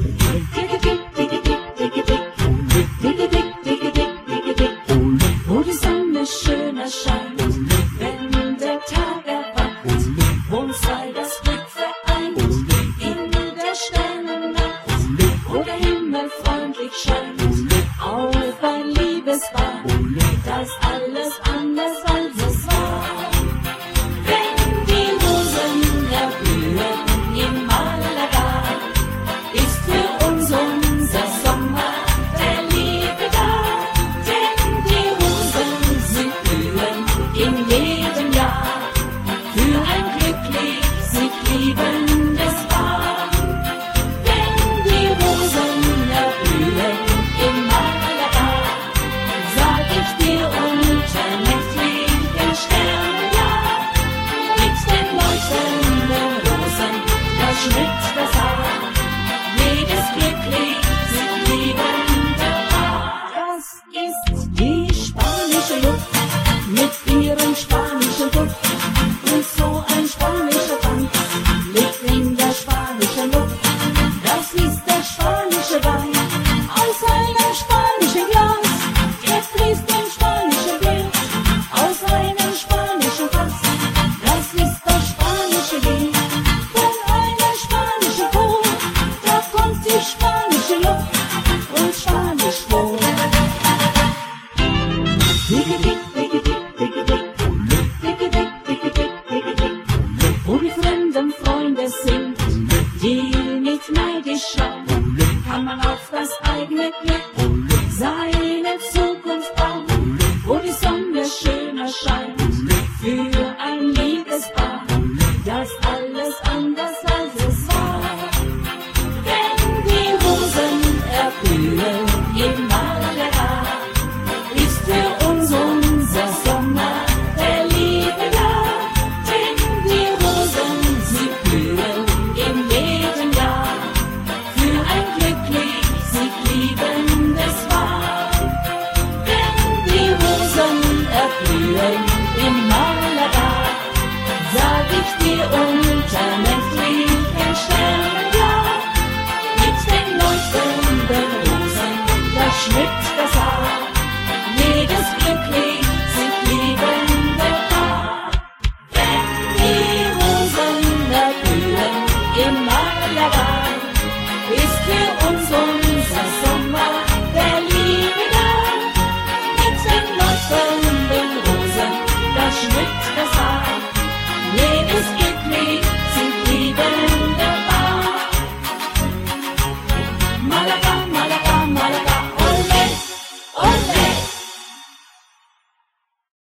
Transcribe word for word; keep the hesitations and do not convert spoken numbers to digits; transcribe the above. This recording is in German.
Wo die Sonne schön erscheint, wenn der Tag erwacht, und sei das Glück vereint in der Sternennacht, wo der Himmel freundlich scheint auf ein Liebespaar, das alles anders als es war. Wenn die Rosen erblühen im Malaga, ist für uns unser Sommer der Liebe da. Denn die Rosen, sie blühen in jedem Jahr für ein glücklich sich liebendes Paar. Wenn die Rosen erblühen im Malaga, sag ich dir unter nächtlichen Sternen ja. Mit den leuchtenden Rosen, da schmückt das Haar jedes glücklich sich liebende Paar. Das ist die spanische Luft mit ihrem spanischen Duft, und so ein spanischer Tanz liegt in der spanischen Luft. Das ist der spanische Wein aus einem spanischen Glas, der fließt im spanischen Wind aus einem spanischen Fass. Das ist das spanische Lied von einer spanischen Kuh, da kommt die spanische Luft und Spanisch vor. Diggedick, diggedick, diggedick, diggedick, diggedick, diggedick, wo die fremden Freunde sind, die nicht neidisch schauen, kann man auf das eigene Glück seine Zukunft bauen, wo die Sonne schön erscheint für ein Liebespaar, das alles anders als es war. Wenn die Rosen erblühen im Malaga, ist für uns unser Sommer der Liebe da. Denn die Rosen, sie blühen in jedem Jahr für ein glücklich sich liebendes Paar. Wenn die Rosen erblühen im Malaga, sag ich dir unter nächtlichen Sternen ja. Mit den leuchtenden Rosen, da schmückt das Haar jedes glücklich sich liebende Paar. Wenn die Rosen erblühen im Malaga, ist für uns unser Sommer der Liebe da. Mit den leuchtenden Rosen, da schmückt das Haar jedes glücklich sich liebende Paar. Malaga.